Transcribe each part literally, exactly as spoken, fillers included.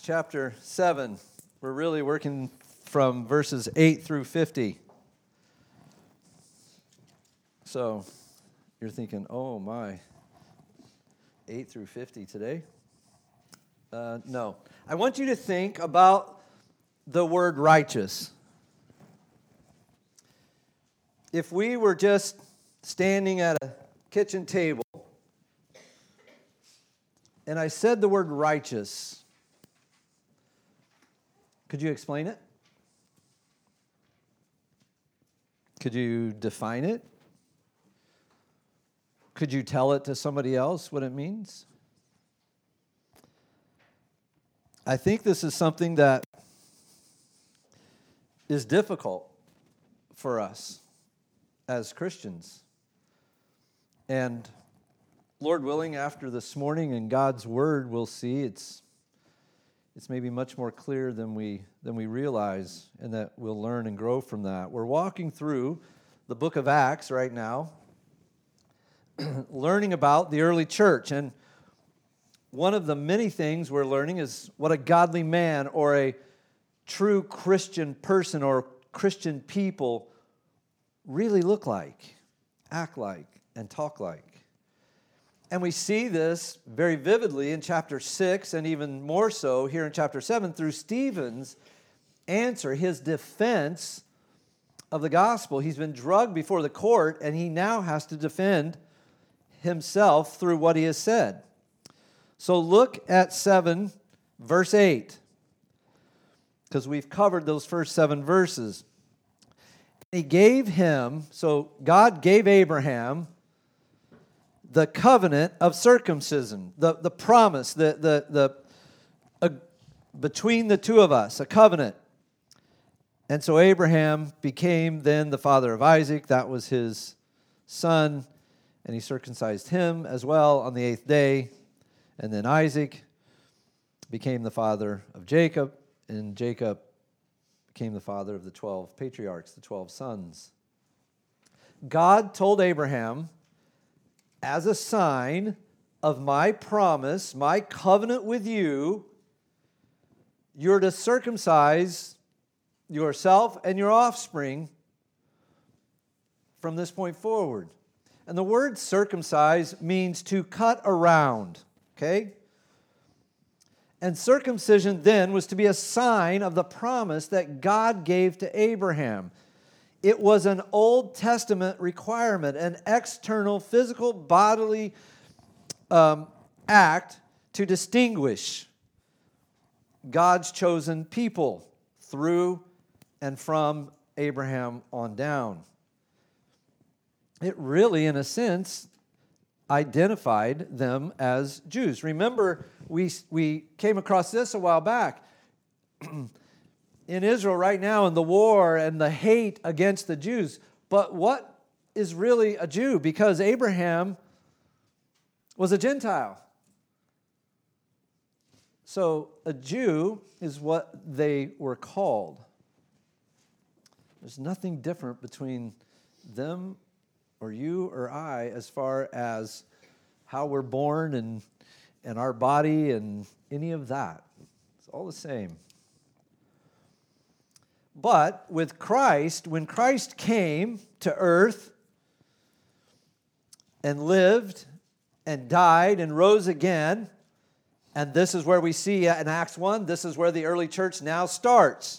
chapter seven. We're really working from verses eight through fifty. So you're thinking, oh my, eight through fifty today? Uh, no. I want you to think about the word righteous. If we were just standing at a kitchen table and I said the word righteous, could you explain it? Could you define it? Could you tell it to somebody else what it means? I think this is something that is difficult for us as Christians. And Lord willing, after this morning in God's Word, we'll see it's it's maybe much more clear than we than we realize, and that we'll learn and grow from that. We're walking through the book of Acts right now, learning about the early church. And one of the many things we're learning is what a godly man or a true Christian person or Christian people really look like, act like, and talk like. And we see this very vividly in chapter six, and even more so here in chapter seven, through Stephen's answer, his defense of the gospel. He's been drugged before the court, and he now has to defend himself through what he has said. So look at seven, verse eight, because we've covered those first seven verses. He gave him, so God gave Abraham the covenant of circumcision, the, the promise, the, the, the uh, between the two of us, a covenant. And so Abraham became then the father of Isaac. That was his son, and he circumcised him as well on the eighth day. And then Isaac became the father of Jacob, and Jacob became the father of the twelve patriarchs, the twelve sons. God told Abraham, as a sign of my promise, my covenant with you, you're to circumcise yourself and your offspring from this point forward. And the word circumcise means to cut around, okay? And circumcision then was to be a sign of the promise that God gave to Abraham. It was an Old Testament requirement, an external, physical, bodily um, act to distinguish God's chosen people through and from Abraham on down. It really, in a sense, identified them as Jews. Remember, we, we came across this a while back. In Israel right now, in the war and the hate against the Jews. But what is really a Jew? Because Abraham was a Gentile. So a Jew is what they were called. There's nothing different between them or you or I as far as how we're born and, and our body and any of that. It's all the same. But with Christ, when Christ came to earth and lived and died and rose again, and this is where we see in Acts one, this is where the early church now starts.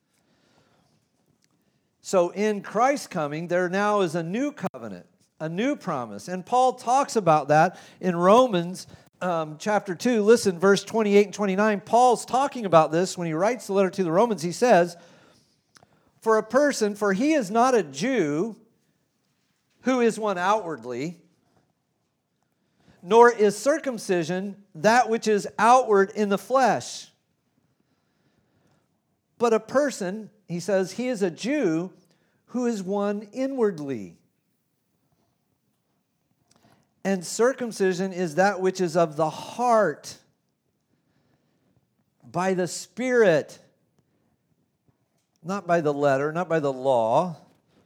So in Christ's coming, there now is a new covenant, a new promise. And Paul talks about that in Romans um, chapter two. Listen, verse twenty-eight and twenty-nine. Paul's talking about this when he writes the letter to the Romans. He says, for a person, for he is not a Jew who is one outwardly, nor is circumcision that which is outward in the flesh. But a person, he says, he is a Jew who is one inwardly. And circumcision is that which is of the heart, by the Spirit, not by the letter, not by the law.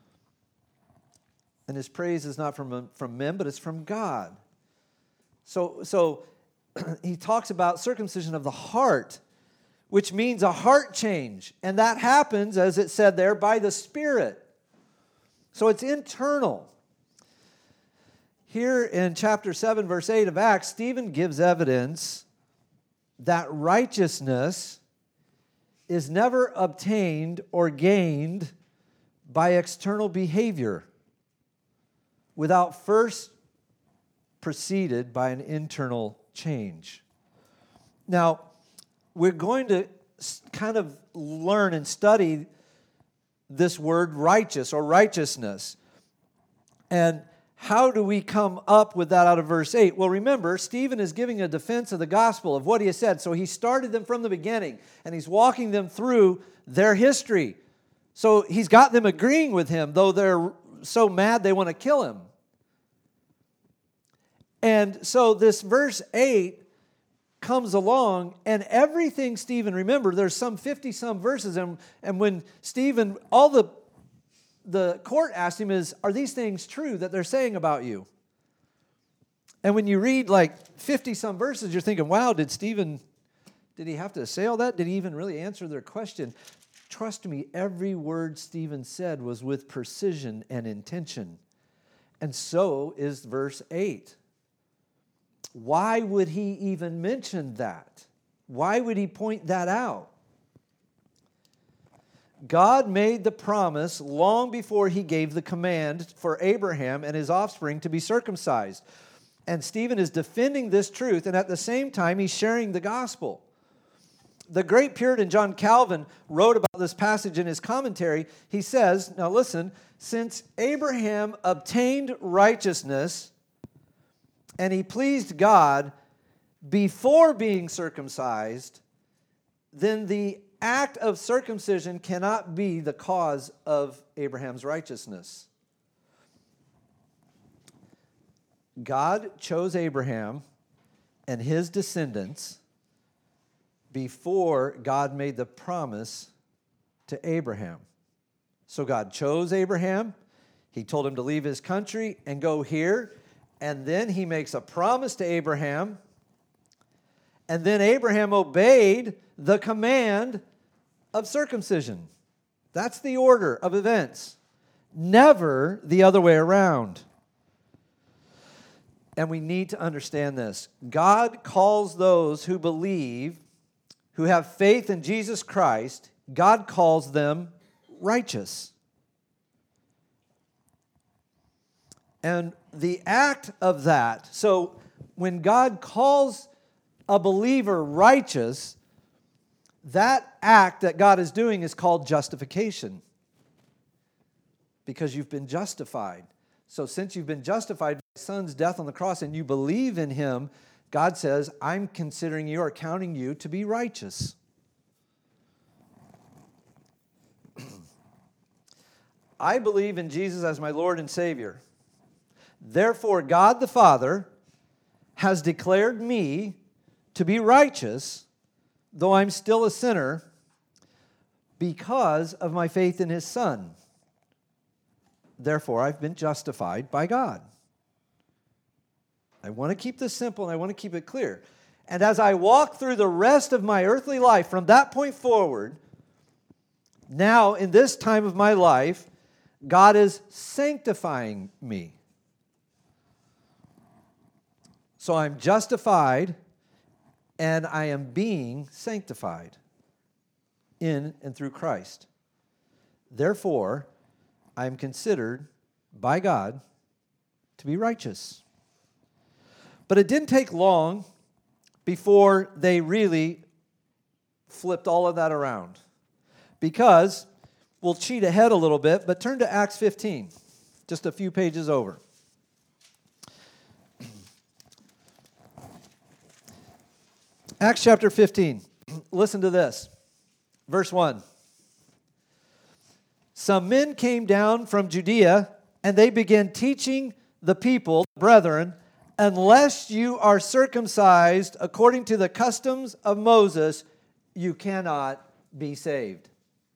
And his praise is not from, from men, but it's from God. So, so he talks about circumcision of the heart. which means a heart change. And that happens, as it said there, by the Spirit. So it's internal. Here in chapter seven, verse eight of Acts, Stephen gives evidence that righteousness is never obtained or gained by external behavior without first preceded by an internal change. Now, we're going to kind of learn and study this word righteous or righteousness. And how do we come up with that out of verse eight? Well, remember, Stephen is giving a defense of the gospel, of what he has said. So he started them from the beginning, and he's walking them through their history. So he's got them agreeing with him, though they're so mad they want to kill him. And so this verse eight comes along, and everything Stephen, remember, there's some fifty-some verses, and, and when Stephen, all the, the court asked him is, are these things true that they're saying about you? And when you read like fifty-some verses, you're thinking, wow, did Stephen, did he have to say all that? Did he even really answer their question? Trust me, every word Stephen said was with precision and intention. And so is verse eight. Why would he even mention that? Why would he point that out? God made the promise long before he gave the command for Abraham and his offspring to be circumcised. And Stephen is defending this truth, and at the same time, he's sharing the gospel. The great Puritan John Calvin wrote about this passage in his commentary. He says, now listen, since Abraham obtained righteousness and he pleased God before being circumcised, then the act of circumcision cannot be the cause of Abraham's righteousness. God chose Abraham and his descendants before God made the promise to Abraham. So God chose Abraham. He told him to leave his country and go here. And then he makes a promise to Abraham. And then Abraham obeyed the command of circumcision. That's the order of events. Never the other way around. And we need to understand this. God calls those who believe, who have faith in Jesus Christ, God calls them righteous. And the act of that, so when God calls a believer righteous, that act that God is doing is called justification. Because you've been justified. So since you've been justified by His Son's death on the cross and you believe in Him, God says, I'm considering you or counting you to be righteous. I believe in Jesus as my Lord and Savior. Therefore, God the Father has declared me to be righteous, though I'm still a sinner, because of my faith in His Son. Therefore, I've been justified by God. I want to keep this simple and I want to keep it clear. And as I walk through the rest of my earthly life from that point forward, now in this time of my life, God is sanctifying me. So I'm justified and I am being sanctified in and through Christ. Therefore, I am considered by God to be righteous. But it didn't take long before they really flipped all of that around. Because, we'll cheat ahead a little bit, but turn to Acts fifteen, just a few pages over. Acts chapter fifteen, listen to this. Verse one. Some men came down from Judea, and they began teaching the people, brethren, unless you are circumcised according to the customs of Moses, you cannot be saved.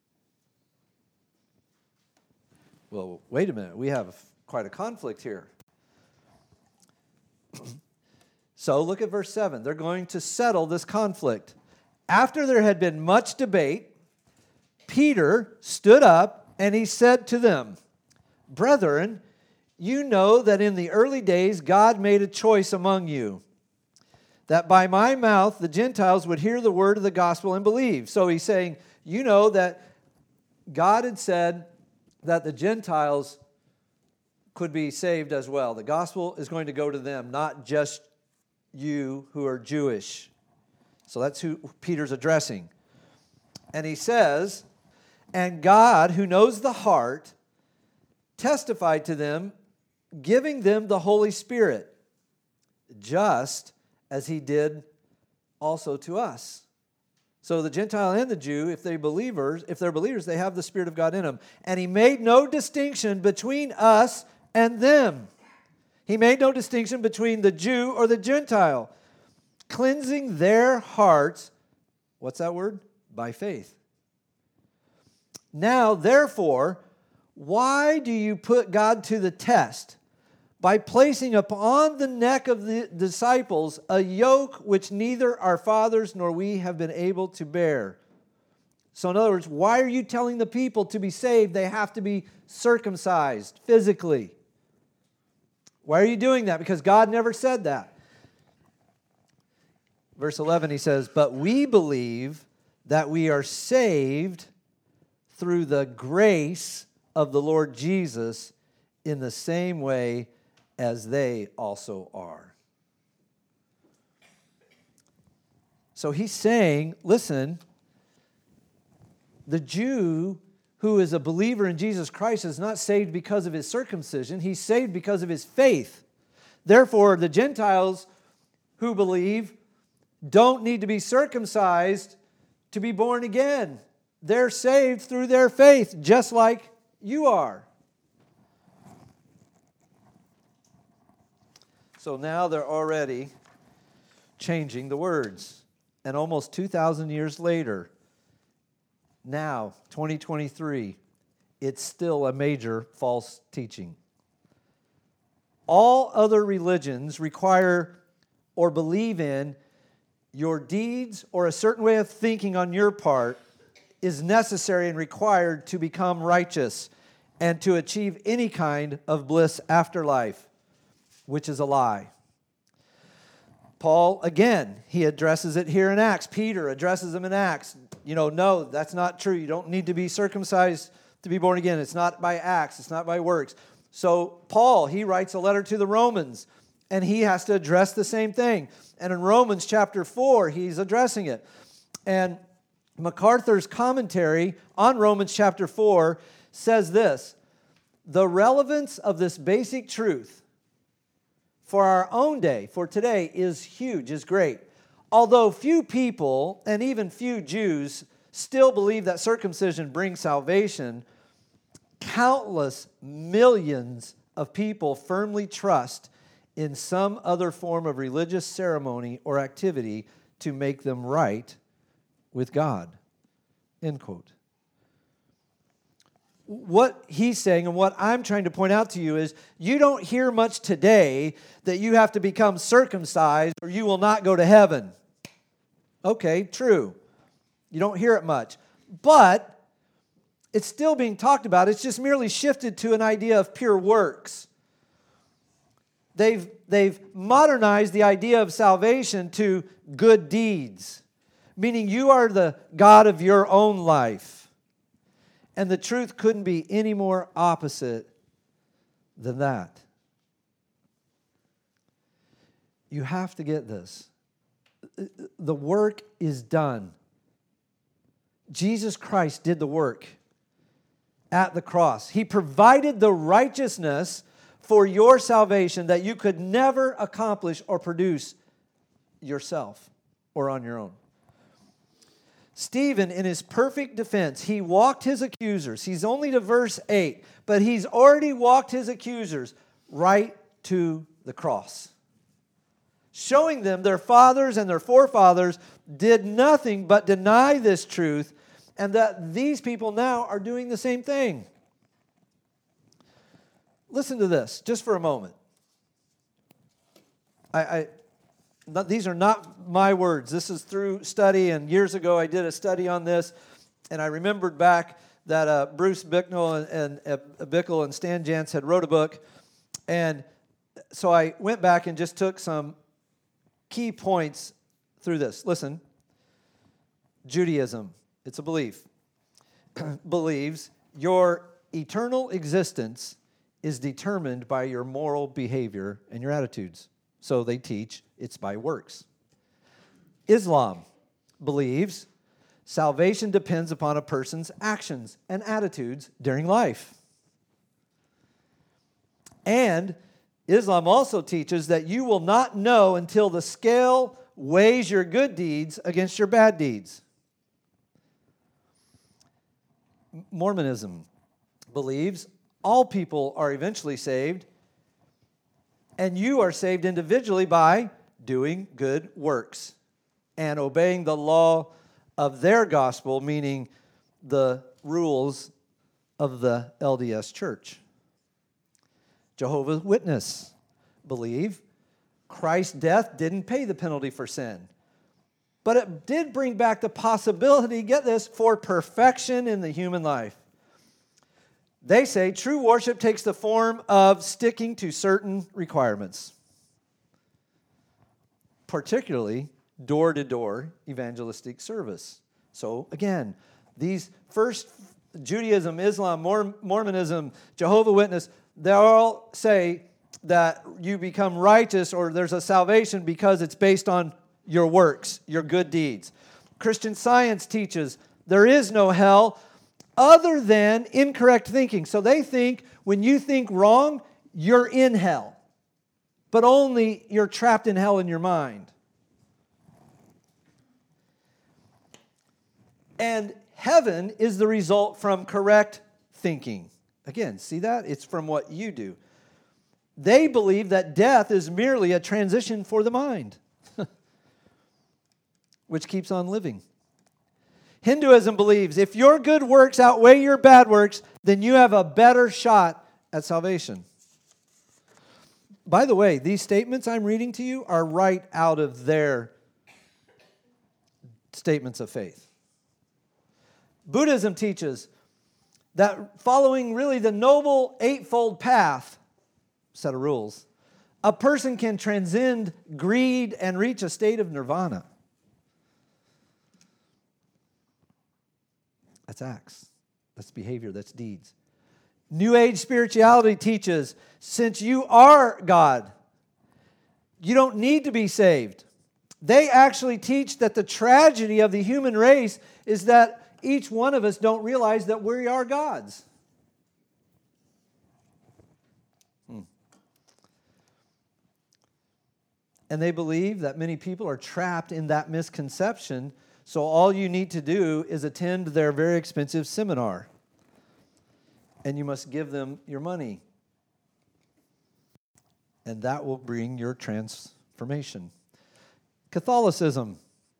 Well, wait a minute. We have quite a conflict here. So look at verse seven. They're going to settle this conflict. After there had been much debate, Peter stood up and he said to them, "Brethren, you know that in the early days God made a choice among you, that by my mouth the Gentiles would hear the word of the gospel and believe." So he's saying, you know that God had said that the Gentiles could be saved as well. The gospel is going to go to them, not just you who are Jewish. So that's who Peter's addressing. And he says, "And God, who knows the heart, testified to them, giving them the Holy Spirit, just as he did also to us." So the Gentile and the Jew, if they believers, if they're believers, they have the Spirit of God in them. "And he made no distinction between us and them." He made no distinction between the Jew or the Gentile, cleansing their hearts, what's that word? By faith. "Now, therefore, why do you put God to the test by placing upon the neck of the disciples a yoke which neither our fathers nor we have been able to bear?" So in other words, why are you telling the people to be saved they have to be circumcised physically? Why are you doing that? Because God never said that. Verse eleven, he says, "But we believe that we are saved through the grace of the Lord Jesus in the same way as they also are." So he's saying, listen, the Jew who is a believer in Jesus Christ is not saved because of his circumcision. He's saved because of his faith. Therefore, the Gentiles who believe don't need to be circumcised to be born again. They're saved through their faith, just like you are. So now they're already changing the words. And almost two thousand years later, now, twenty twenty-three, it's still a major false teaching. All other religions require or believe in your deeds or a certain way of thinking on your part is necessary and required to become righteous and to achieve any kind of bliss after life, which is a lie. Paul, again, he addresses it here in Acts. Peter addresses him in Acts. You know, no, that's not true. You don't need to be circumcised to be born again. It's not by acts. It's not by works. So Paul, he writes a letter to the Romans, and he has to address the same thing. And in Romans chapter four, he's addressing it. And MacArthur's commentary on Romans chapter four says this: "The relevance of this basic truth for our own day, for today, is huge, is great. Although few people, and even few Jews, still believe that circumcision brings salvation, countless millions of people firmly trust in some other form of religious ceremony or activity to make them right with God." End quote. What he's saying and what I'm trying to point out to you is you don't hear much today that you have to become circumcised or you will not go to heaven. Okay, true. You don't hear it much. But it's still being talked about. It's just merely shifted to an idea of pure works. They've, they've modernized the idea of salvation to good deeds, meaning you are the God of your own life. And the truth couldn't be any more opposite than that. You have to get this. The work is done. Jesus Christ did the work at the cross. He provided the righteousness for your salvation that you could never accomplish or produce yourself or on your own. Stephen, in his perfect defense, he walked his accusers. He's only to verse eight, but he's already walked his accusers right to the cross, showing them their fathers and their forefathers did nothing but deny this truth, and that these people now are doing the same thing. Listen to this, just for a moment. I, I not, these are not my words. This is through study, and years ago I did a study on this, and I remembered back that uh, Bruce Bicknell and, and uh, Bickle and Stan Jantz had wrote a book, and so I went back and just took some key points through this. Listen, Judaism, it's a belief, believes your eternal existence is determined by your moral behavior and your attitudes. So they teach it's by works. Islam believes salvation depends upon a person's actions and attitudes during life. And Islam also teaches that you will not know until the scale weighs your good deeds against your bad deeds. Mormonism believes all people are eventually saved, and you are saved individually by doing good works and obeying the law of their gospel, meaning the rules of the L D S Church. Jehovah's Witnesses believe Christ's death didn't pay the penalty for sin, but it did bring back the possibility, get this, for perfection in the human life. They say true worship takes the form of sticking to certain requirements, particularly door-to-door evangelistic service. So again, these first, Judaism, Islam, Mormonism, Jehovah's Witnesses, they all say that you become righteous or there's a salvation because it's based on your works, your good deeds. Christian Science teaches there is no hell other than incorrect thinking. So they think when you think wrong, you're in hell, but only you're trapped in hell in your mind. And heaven is the result from correct thinking. Again, see that? It's from what you do. They believe that death is merely a transition for the mind, which keeps on living. Hinduism believes if your good works outweigh your bad works, then you have a better shot at salvation. By the way, these statements I'm reading to you are right out of their statements of faith. Buddhism teaches that following really the noble eightfold path, set of rules, a person can transcend greed and reach a state of nirvana. That's acts. That's behavior. That's deeds. New Age spirituality teaches, since you are God, you don't need to be saved. They actually teach that the tragedy of the human race is that each one of us don't realize that we are gods. Hmm. And they believe that many people are trapped in that misconception, so all you need to do is attend their very expensive seminar, and you must give them your money, and that will bring your transformation. Catholicism.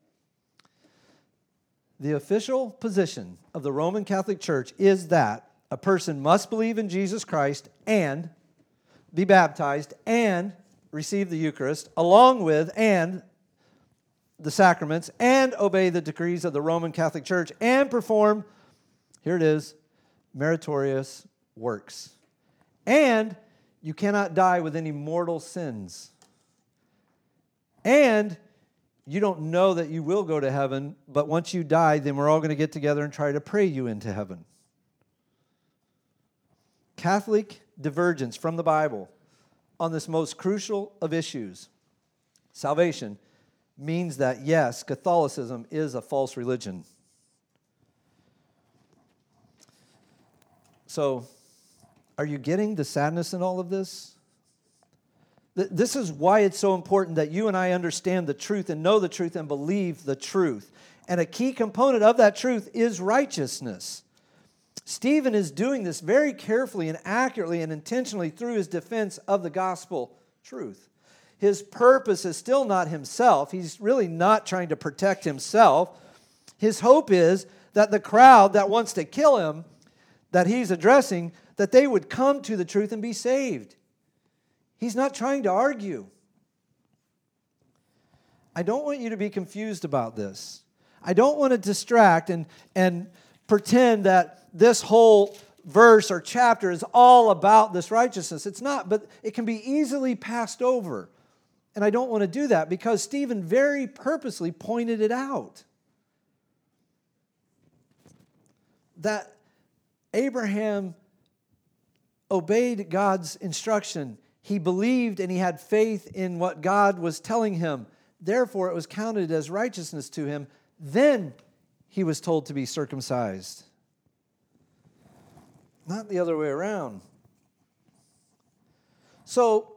The official position of the Roman Catholic Church is that a person must believe in Jesus Christ and be baptized and receive the Eucharist, along with and the sacraments, and obey the decrees of the Roman Catholic Church, and perform, here it is, meritorious works. And you cannot die with any mortal sins. And you don't know that you will go to heaven, but once you die, then we're all going to get together and try to pray you into heaven. Catholic divergence from the Bible on this most crucial of issues, salvation, means that, yes, Catholicism is a false religion. So, are you getting the sadness in all of this? This is why it's so important that you and I understand the truth and know the truth and believe the truth. And a key component of that truth is righteousness. Stephen is doing this very carefully and accurately and intentionally through his defense of the gospel truth. His purpose is still not himself. He's really not trying to protect himself. His hope is that the crowd that wants to kill him, that he's addressing, that they would come to the truth and be saved. He's not trying to argue. I don't want you to be confused about this. I don't want to distract and, and pretend that this whole verse or chapter is all about this righteousness. It's not, but it can be easily passed over. And I don't want to do that because Stephen very purposely pointed it out. That Abraham obeyed God's instruction. He believed and he had faith in what God was telling him. Therefore, it was counted as righteousness to him. Then he was told to be circumcised. Not the other way around. So,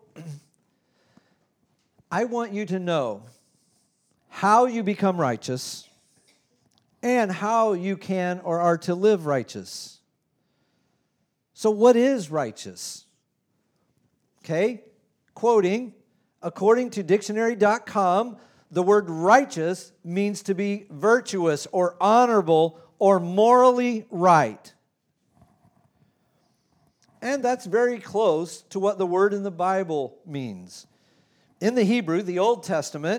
I want you to know how you become righteous and how you can or are to live righteous. So, what is righteous? Okay, quoting, according to dictionary dot com, the word righteous means to be virtuous or honorable or morally right. And that's very close to what the word in the Bible means. In the Hebrew, the Old Testament,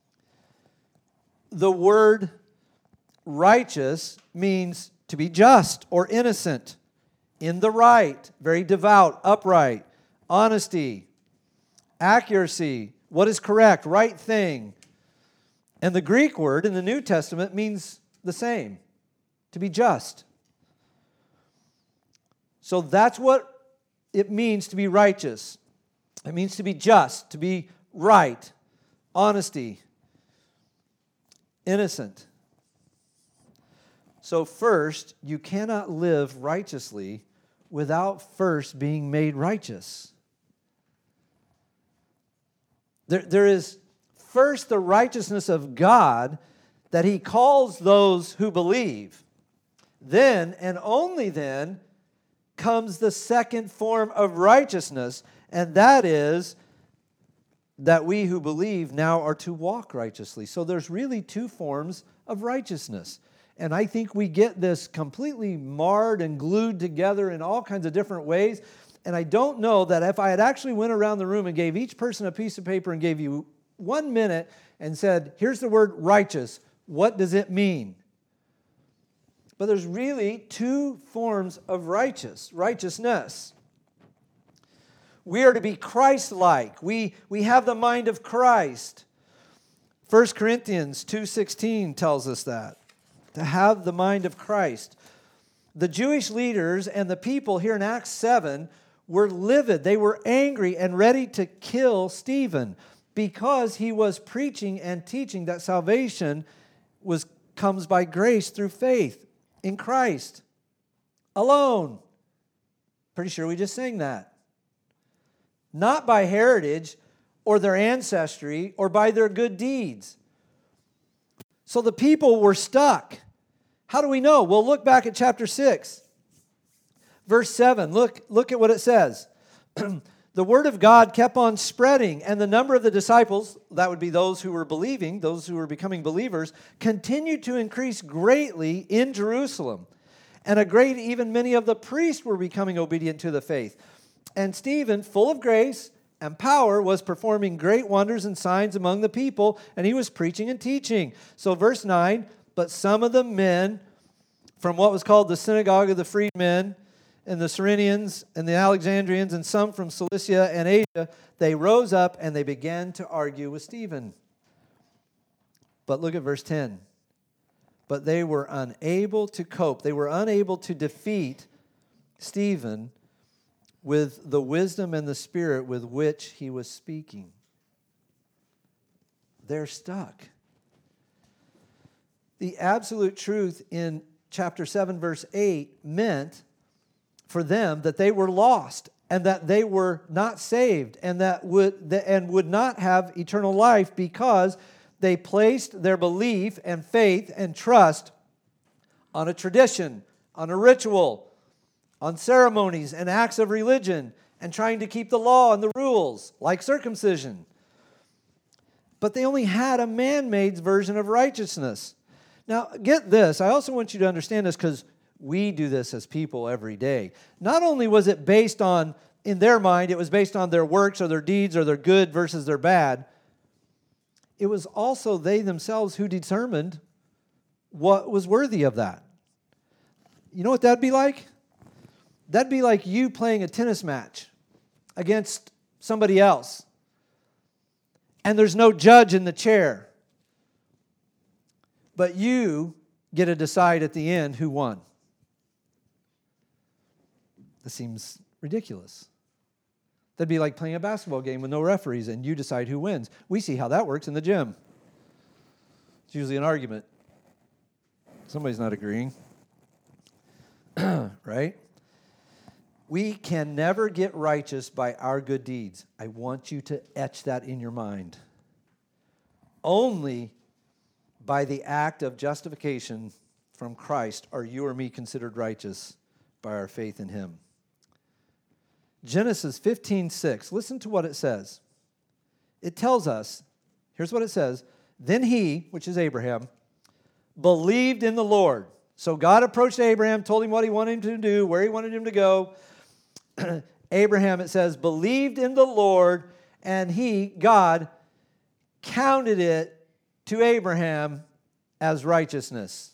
the word righteous means to be just or innocent, in the right, very devout, upright, honesty, accuracy, what is correct, right thing. And the Greek word in the New Testament means the same, to be just. So that's what it means to be righteous. It means to be just, to be right, honesty, innocent. So first, you cannot live righteously without first being made righteous. There, there is first the righteousness of God that He calls those who believe. Then, and only then, comes the second form of righteousness, and that is that we who believe now are to walk righteously. So there's really two forms of righteousness. And I think we get this completely marred and glued together in all kinds of different ways. And I don't know that if I had actually went around the room and gave each person a piece of paper and gave you one minute and said, here's the word righteous, what does it mean? But there's really two forms of righteous, righteousness. We are to be Christ-like. We, we have the mind of Christ. First Corinthians two sixteen tells us that, to have the mind of Christ. The Jewish leaders and the people here in Acts seven were livid. They were angry and ready to kill Stephen because he was preaching and teaching that salvation was comes by grace through faith in Christ alone. Pretty sure we just sang that. Not by heritage or their ancestry or by their good deeds. So the people were stuck. How do we know? Well, look back at chapter six, verse seven. Look, look at what it says. The word of God kept on spreading, and the number of the disciples, that would be those who were believing, those who were becoming believers, continued to increase greatly in Jerusalem. And a great, even many of the priests were becoming obedient to the faith. And Stephen, full of grace and power, was performing great wonders and signs among the people, and he was preaching and teaching. So verse nine, but some of the men from what was called the synagogue of the freedmen, and the Cyrenians and the Alexandrians, and some from Cilicia and Asia, they rose up and they began to argue with Stephen. But look at verse ten. But they were unable to cope. They were unable to defeat Stephen with the wisdom and the spirit with which he was speaking. They're stuck. The absolute truth in chapter seven, verse eight meant for them that they were lost and that they were not saved and that would and would not have eternal life because they placed their belief and faith and trust on a tradition, on a ritual, on ceremonies and acts of religion, and trying to keep the law and the rules, like circumcision. But they only had a man-made version of righteousness. Now, get this. I also want you to understand this because we do this as people every day. Not only was it based on, in their mind, it was based on their works or their deeds or their good versus their bad. it was also they themselves who determined what was worthy of that. You know what that'd be like? That'd be like you playing a tennis match against somebody else, and there's no judge in the chair, but you get to decide at the end who won. This seems ridiculous. That'd be like playing a basketball game with no referees and you decide who wins. We see how that works in the gym. It's usually an argument. Somebody's not agreeing. Right? We can never get righteous by our good deeds. I want you to etch that in your mind. Only by the act of justification from Christ are you or me considered righteous by our faith in Him. Genesis fifteen six, listen to what it says. It tells us, here's what it says, then he, which is Abraham, believed in the Lord. So God approached Abraham, told him what he wanted him to do, where he wanted him to go. Abraham, it says, believed in the Lord, and he, God, counted it to Abraham as righteousness.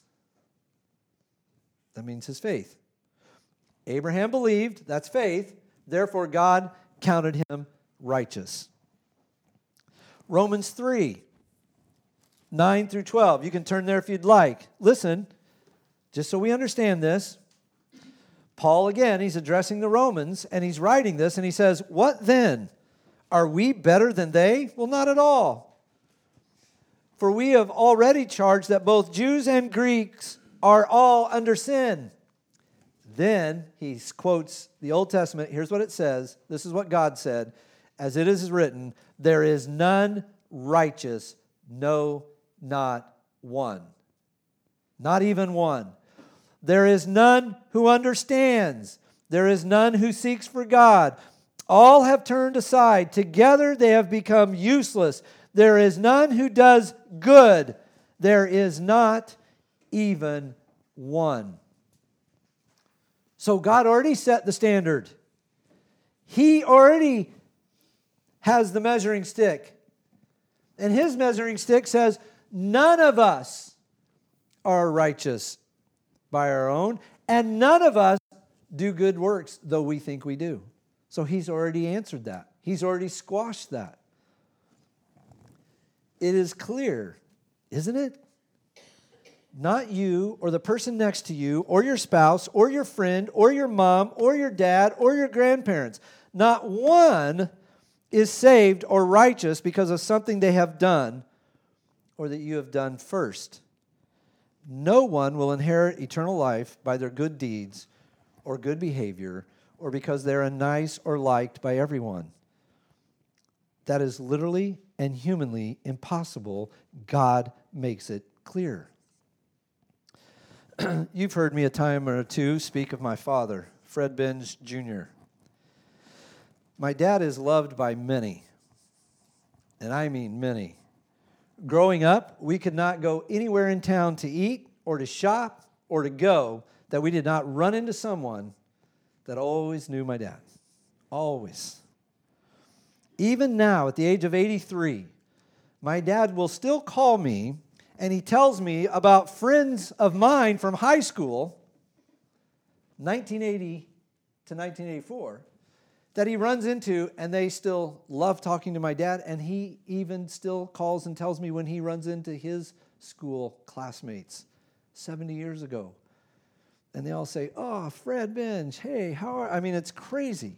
That means his faith. Abraham believed, that's faith, therefore God counted him righteous. Romans three, nine through twelve. You can turn there if you'd like. Listen, just so we understand this, Paul, again, he's addressing the Romans, and he's writing this, and he says, what then? Are we better than they? Well, not at all. For we have already charged that both Jews and Greeks are all under sin. Then he quotes the Old Testament. Here's what it says. This is what God said. As it is written, there is none righteous, no, not one. Not even one. There is none who understands. There is none who seeks for God. All have turned aside. Together they have become useless. There is none who does good. There is not even one. So God already set the standard. He already has the measuring stick. And His measuring stick says, none of us are righteous by our own, and none of us do good works, though we think we do. So He's already answered that. He's already squashed that. It is clear, isn't it? Not you or the person next to you or your spouse or your friend or your mom or your dad or your grandparents. Not one is saved or righteous because of something they have done or that you have done first. No one will inherit eternal life by their good deeds or good behavior or because they're nice or liked by everyone. That is literally and humanly impossible. God makes it clear. You've heard me a time or two speak of my father, Fred Benz Junior My dad is loved by many, and I mean many. Growing up, we could not go anywhere in town to eat or to shop or to go that we did not run into someone that always knew my dad. Always. Even now, at the age of eighty-three, my dad will still call me and he tells me about friends of mine from high school, nineteen eighty to nineteen eighty-four, that he runs into, and they still love talking to my dad, and he even still calls and tells me when he runs into his school classmates seventy years ago. And they all say, oh, Fred Benz, hey, how are... I mean, it's crazy.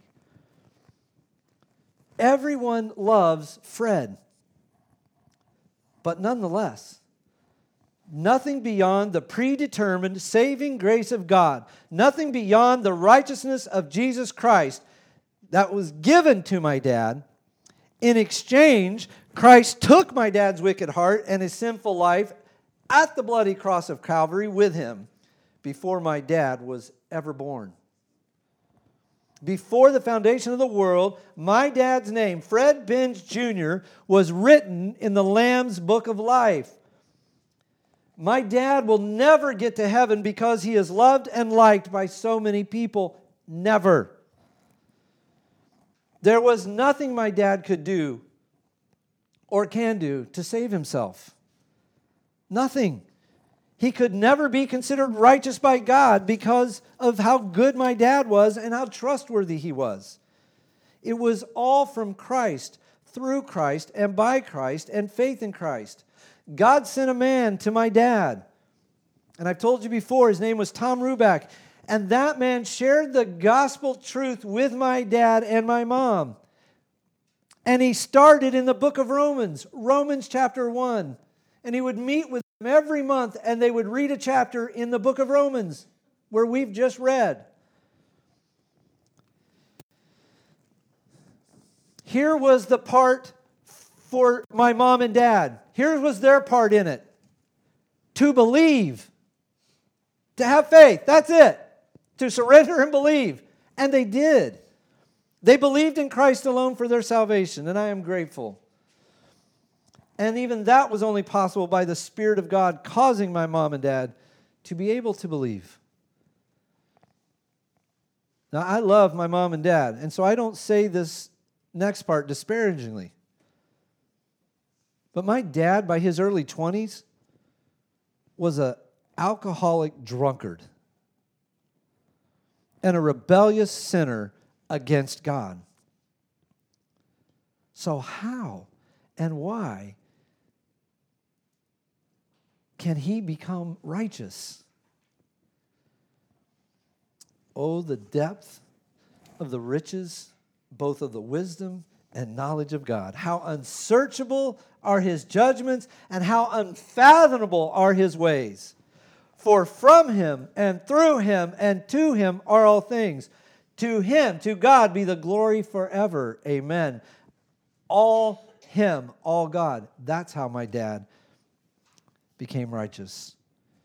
Everyone loves Fred. But nonetheless, nothing beyond the predetermined saving grace of God, nothing beyond the righteousness of Jesus Christ that was given to my dad. In exchange, Christ took my dad's wicked heart and his sinful life at the bloody cross of Calvary with him before my dad was ever born. Before the foundation of the world, my dad's name, Fred Benz Junior, was written in the Lamb's Book of Life. My dad will never get to heaven because he is loved and liked by so many people. Never. There was nothing my dad could do or can do to save himself. Nothing. He could never be considered righteous by God because of how good my dad was and how trustworthy he was. It was all from Christ, through Christ, and by Christ, and faith in Christ. God sent a man to my dad. And I've told you before, his name was Tom Ruback. And that man shared the gospel truth with my dad and my mom. And he started in the book of Romans, Romans chapter one. And he would meet with them every month, and they would read a chapter in the book of Romans, where we've just read. Here was the part for my mom and dad. Here was their part in it. To believe. To have faith. That's it. To surrender and believe. And they did. They believed in Christ alone for their salvation, and I am grateful. And even that was only possible by the Spirit of God causing my mom and dad to be able to believe. Now, I love my mom and dad, and so I don't say this next part disparagingly. But my dad, by his early twenties, was an alcoholic drunkard and a rebellious sinner against God. So how and why can he become righteous? Oh, the depth of the riches, both of the wisdom and knowledge of God. How unsearchable are his judgments, and how unfathomable are his ways. For from him and through him and to him are all things. To him, to God, be the glory forever. Amen. All him, all God. That's how my dad became righteous.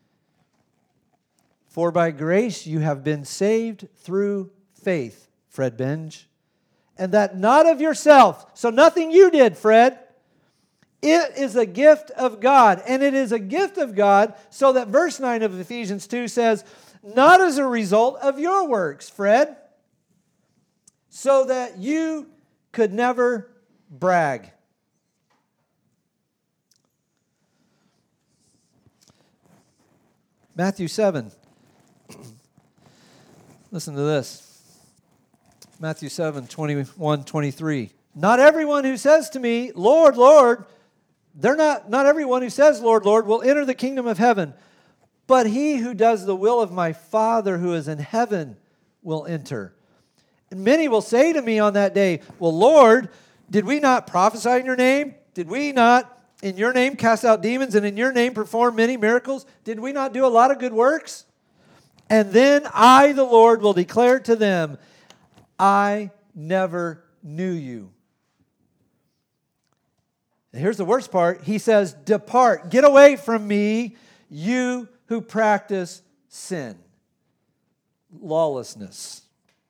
For by grace you have been saved through faith, Fred Benge, and that not of yourself. So nothing you did, Fred. It is a gift of God, and it is a gift of God so that verse nine of Ephesians two says, not as a result of your works, Fred, so that you could never brag. Matthew seven. Listen to this. Matthew seven, twenty-one, twenty-three. Not everyone who says to me, Lord, Lord, they're not, not everyone who says, Lord, Lord, will enter the kingdom of heaven, but he who does the will of my Father who is in heaven will enter. And many will say to me on that day, well, Lord, did we not prophesy in your name? Did we not in your name cast out demons and in your name perform many miracles? Did we not do a lot of good works? And then I, the Lord, will declare to them, I never knew you. And here's the worst part. He says, depart, get away from me, you who practice sin, lawlessness.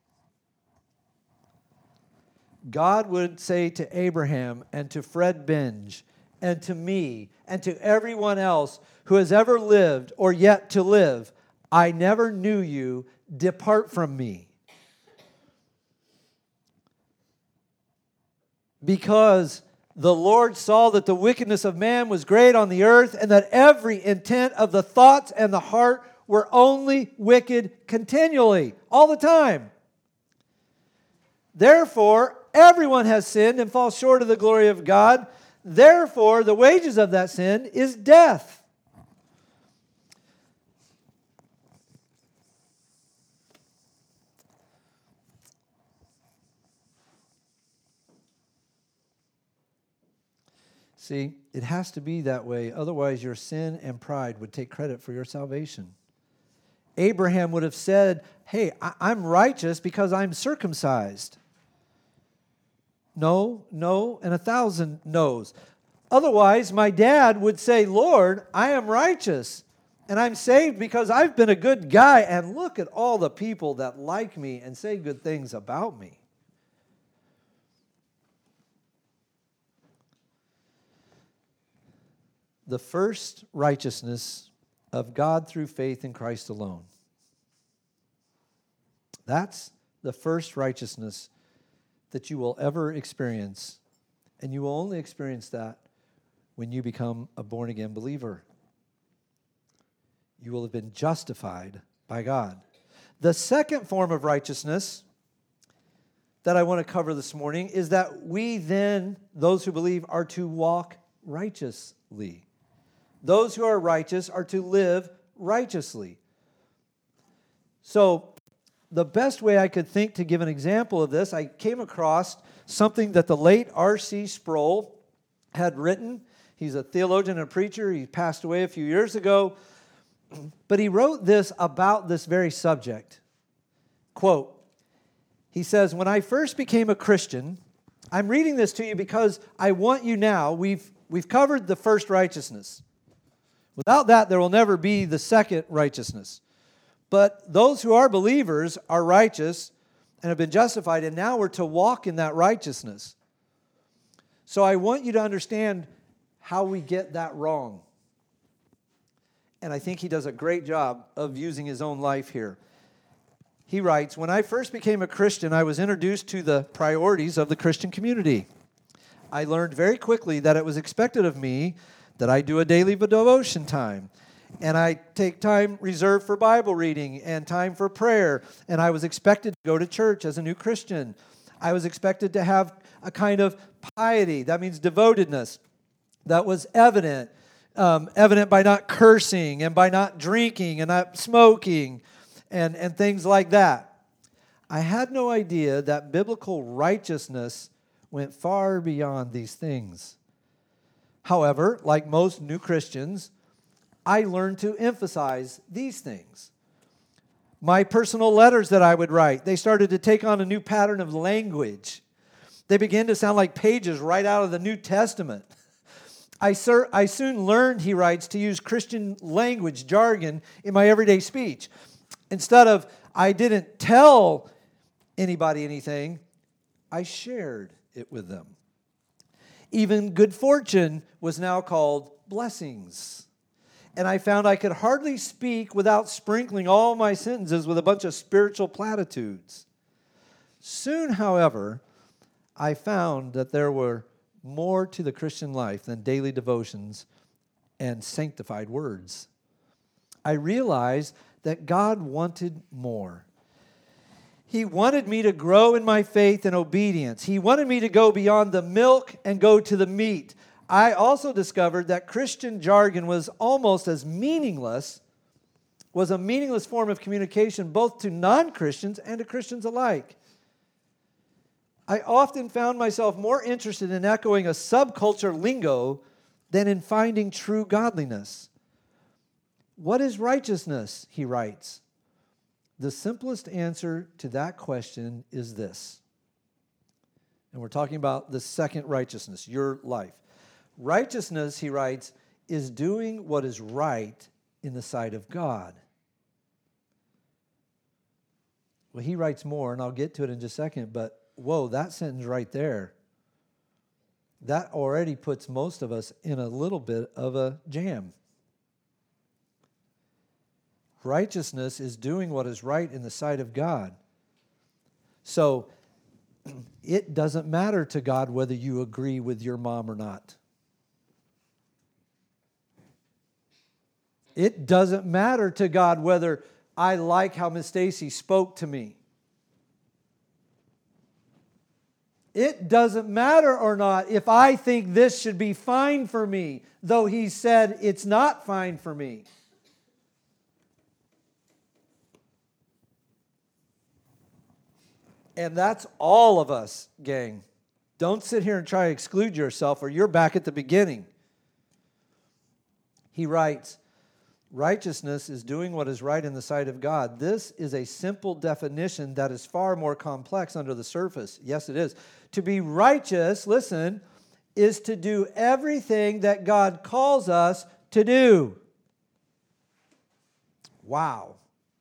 God would say to Abraham and to Fred Benge and to me and to everyone else who has ever lived or yet to live, I never knew you, depart from me. Because the Lord saw that the wickedness of man was great on the earth, and that every intent of the thoughts and the heart were only wicked continually, all the time. Therefore, everyone has sinned and falls short of the glory of God. Therefore, the wages of that sin is death. See, it has to be that way. Otherwise, your sin and pride would take credit for your salvation. Abraham would have said, hey, I'm righteous because I'm circumcised. No, no, and a thousand no's. Otherwise, my dad would say, Lord, I am righteous, and I'm saved because I've been a good guy, and look at all the people that like me and say good things about me. The first righteousness of God through faith in Christ alone. That's the first righteousness that you will ever experience. And you will only experience that when you become a born-again believer. You will have been justified by God. The second form of righteousness that I want to cover this morning is that we then, those who believe, are to walk righteously. Those who are righteous are to live righteously. So, the best way I could think to give an example of this, I came across something that the late R C Sproul had written. He's a theologian and a preacher. He passed away a few years ago. But he wrote this about this very subject. Quote, he says, when I first became a Christian, I'm reading this to you because I want you now, we've, we've covered the first righteousness. Without that, there will never be the second righteousness. But those who are believers are righteous and have been justified, and now we're to walk in that righteousness. So I want you to understand how we get that wrong. And I think he does a great job of using his own life here. He writes, when I first became a Christian, I was introduced to the priorities of the Christian community. I learned very quickly that it was expected of me that I do a daily devotion time, and I take time reserved for Bible reading and time for prayer, and I was expected to go to church as a new Christian. I was expected to have a kind of piety, that means devotedness, that was evident, um, evident by not cursing and by not drinking and not smoking, And, and things like that. I had no idea that biblical righteousness went far beyond these things. However, like most new Christians, I learned to emphasize these things. My personal letters that I would write, they started to take on a new pattern of language. They began to sound like pages right out of the New Testament. I, sur- I soon learned, he writes, to use Christian language, jargon, in my everyday speech. Instead of, I didn't tell anybody anything, I shared it with them. Even good fortune was now called blessings. And I found I could hardly speak without sprinkling all my sentences with a bunch of spiritual platitudes. Soon, however, I found that there were more to the Christian life than daily devotions and sanctified words. I realized that God wanted more. He wanted me to grow in my faith and obedience. He wanted me to go beyond the milk and go to the meat. I also discovered that Christian jargon was almost as meaningless, was a meaningless form of communication both to non-Christians and to Christians alike. I often found myself more interested in echoing a subculture lingo than in finding true godliness. What is righteousness, he writes? The simplest answer to that question is this. And we're talking about the second righteousness, your life. Righteousness, he writes, is doing what is right in the sight of God. Well, he writes more, and I'll get to it in just a second, but whoa, that sentence right there, that already puts most of us in a little bit of a jam. Righteousness is doing what is right in the sight of God. So, it doesn't matter to God whether you agree with your mom or not. It doesn't matter to God whether I like how Miss Stacy spoke to me. It doesn't matter or not if I think this should be fine for me, though he said it's not fine for me. And that's all of us, gang. Don't sit here and try to exclude yourself or you're back at the beginning. He writes, righteousness is doing what is right in the sight of God. This is a simple definition that is far more complex under the surface. Yes, it is. To be righteous, listen, is to do everything that God calls us to do. Wow.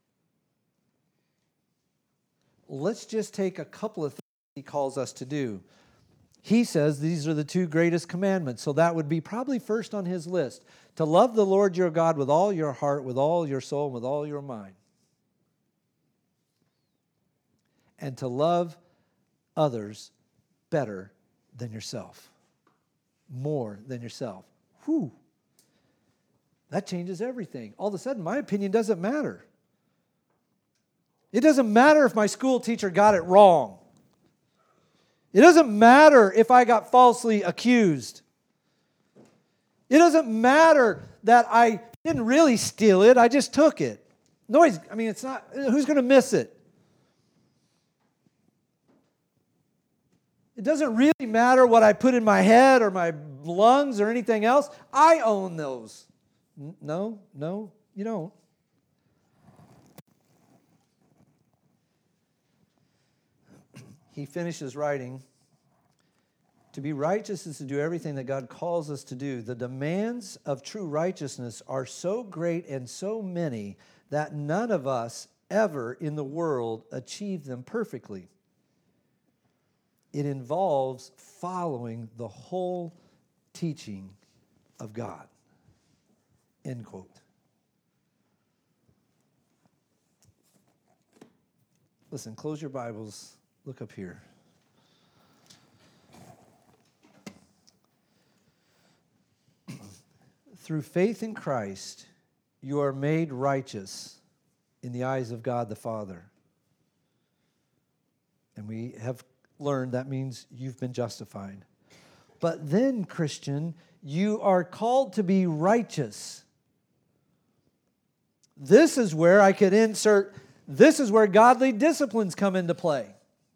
Let's just take a couple of things he calls us to do. He says these are the two greatest commandments, so that would be probably first on his list. To love the Lord your God with all your heart, with all your soul, and with all your mind. And to love others better than yourself. more than yourself. Whew. That changes everything. All of a sudden, my opinion doesn't matter. It doesn't matter if my school teacher got it wrong. It doesn't matter if I got falsely accused. It doesn't matter that I didn't really steal it, I just took it. Nobody's, I mean, it's not, who's going to miss it? It doesn't really matter what I put in my head or my lungs or anything else. I own those. No, no, you don't. He finishes writing, to be righteous is to do everything that God calls us to do. The demands of true righteousness are so great and so many that none of us ever in the world achieve them perfectly. It involves following the whole teaching of God. End quote. Listen, close your Bibles. Look up here. Through faith in Christ, you are made righteous in the eyes of God the Father. And we have learned that means you've been justified. But then, Christian, you are called to be righteous. This is where I could insert, this is where godly disciplines come into play.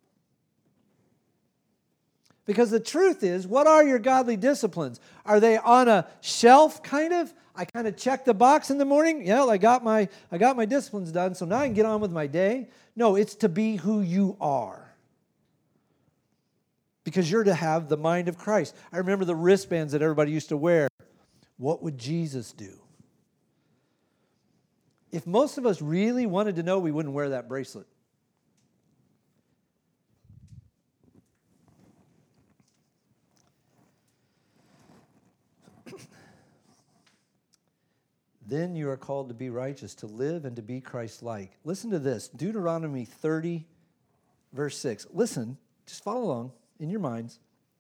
Because the truth is, what are your godly disciplines? Are they on a shelf, kind of? I kind of check the box in the morning. Yeah, I got my I got my disciplines done, so now I can get on with my day. No, it's to be who you are. Because you're to have the mind of Christ. I remember the wristbands that everybody used to wear. What would Jesus do? If most of us really wanted to know, we wouldn't wear that bracelet. Then you are called to be righteous, to live and to be Christ-like. Listen to this, Deuteronomy thirty, verse six. Listen, just follow along in your minds.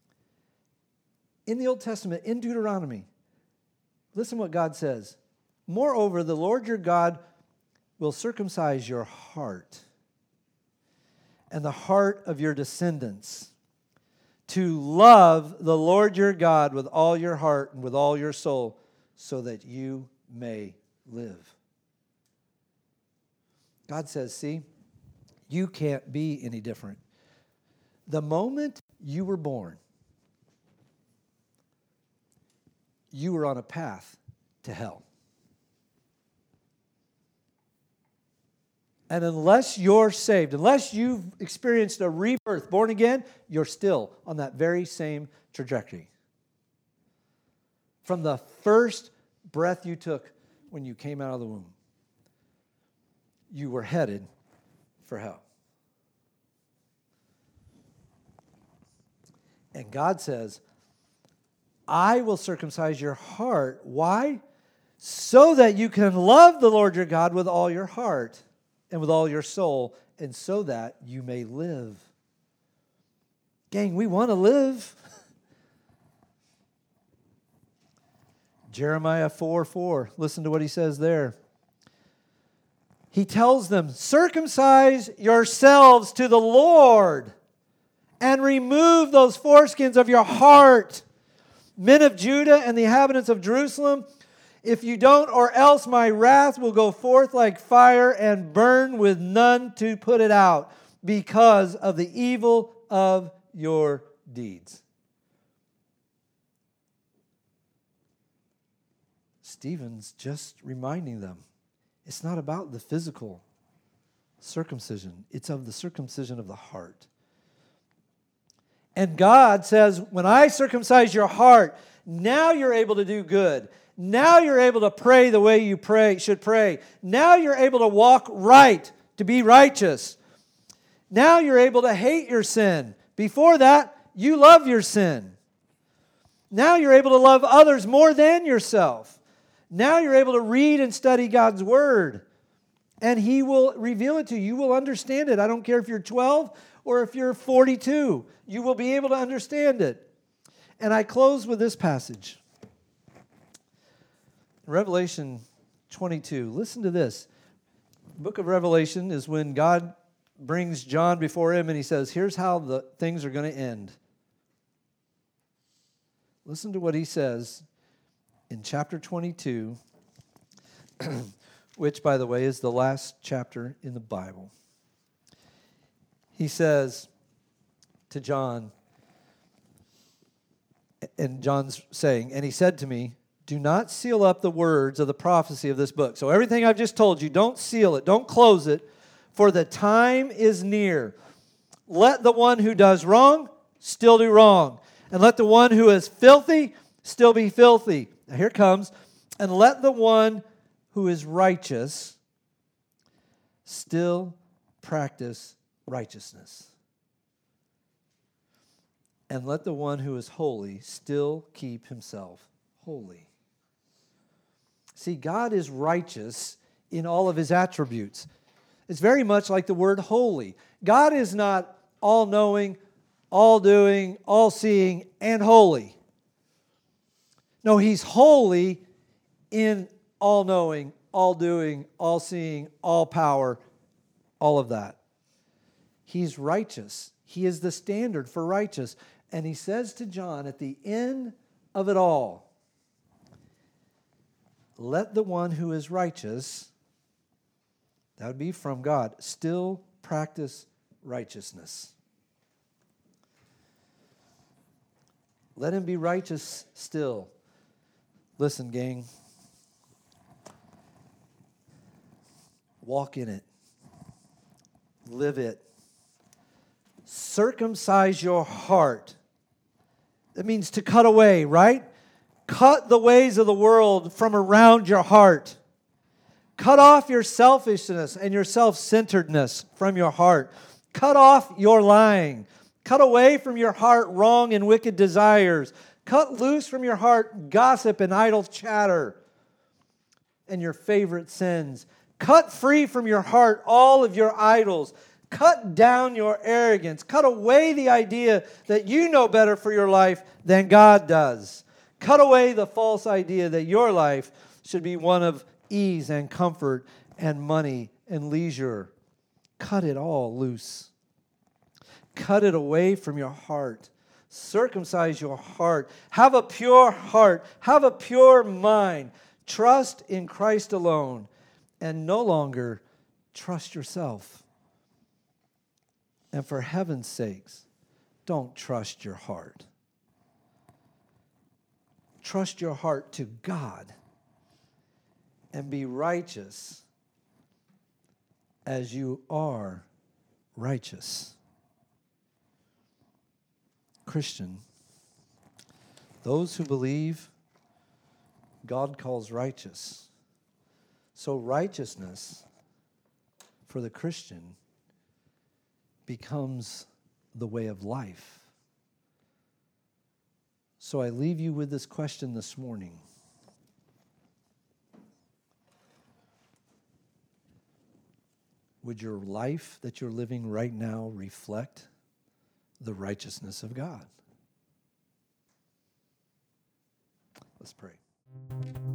In the Old Testament, in Deuteronomy, listen what God says. Moreover, the Lord your God will circumcise your heart and the heart of your descendants, to love the Lord your God with all your heart and with all your soul, so that you may live. God says, see, you can't be any different. The moment you were born, you were on a path to hell. And unless you're saved, unless you've experienced a rebirth, born again, you're still on that very same trajectory. From the first breath you took when you came out of the womb, you were headed for hell. And God says, I will circumcise your heart. Why? So that you can love the Lord your God with all your heart and with all your soul, and so that you may live. Gang, we want to live. Jeremiah four four, listen to what he says there. He tells them, circumcise yourselves to the Lord and remove those foreskins of your heart. Men of Judah and the inhabitants of Jerusalem, if you don't, or else my wrath will go forth like fire and burn with none to put it out, because of the evil of your deeds. Stephen's just reminding them, it's not about the physical circumcision. It's of the circumcision of the heart. And God says, when I circumcise your heart, now you're able to do good. Now you're able to pray the way you pray should pray. Now you're able to walk right, to be righteous. Now you're able to hate your sin. Before that, you love your sin. Now you're able to love others more than yourself. Now you're able to read and study God's Word. And He will reveal it to you. You will understand it. I don't care if you're twelve or if you're forty-two. You will be able to understand it. And I close with this passage. Revelation twenty-two. Listen to this. The book of Revelation is when God brings John before him and he says, here's how the things are going to end. Listen to what he says in chapter twenty-two, which, by the way, is the last chapter in the Bible. He says to John, and John's saying, and he said to me, do not seal up the words of the prophecy of this book. So everything I've just told you, don't seal it, don't close it, for the time is near. Let the one who does wrong still do wrong, and let the one who is filthy still be filthy. Now here it comes. And let the one who is righteous still practice righteousness. And let the one who is holy still keep himself holy. See, God is righteous in all of his attributes. It's very much like the word holy. God is not all-knowing, all-doing, all-seeing, and holy. No, he's holy in all-knowing, all-doing, all-seeing, all-power, all of that. He's righteous. He is the standard for righteous. And he says to John at the end of it all, let the one who is righteous, that would be from God, still practice righteousness. Let him be righteous still. Listen, gang. Walk in it. Live it. Circumcise your heart. That means to cut away, right? Cut the ways of the world from around your heart. Cut off your selfishness and your self-centeredness from your heart. Cut off your lying. Cut away from your heart wrong and wicked desires. Cut loose from your heart gossip and idle chatter and your favorite sins. Cut free from your heart all of your idols. Cut down your arrogance. Cut away the idea that you know better for your life than God does. Cut away the false idea that your life should be one of ease and comfort and money and leisure. Cut it all loose. Cut it away from your heart. Circumcise your heart. Have a pure heart. Have a pure mind. Trust in Christ alone and no longer trust yourself. And for heaven's sakes, don't trust your heart. Trust your heart to God and be righteous as you are righteous. Christian, those who believe, God calls righteous. So righteousness for the Christian becomes the way of life. So I leave you with this question this morning. Would your life that you're living right now reflect the righteousness of God? Let's pray.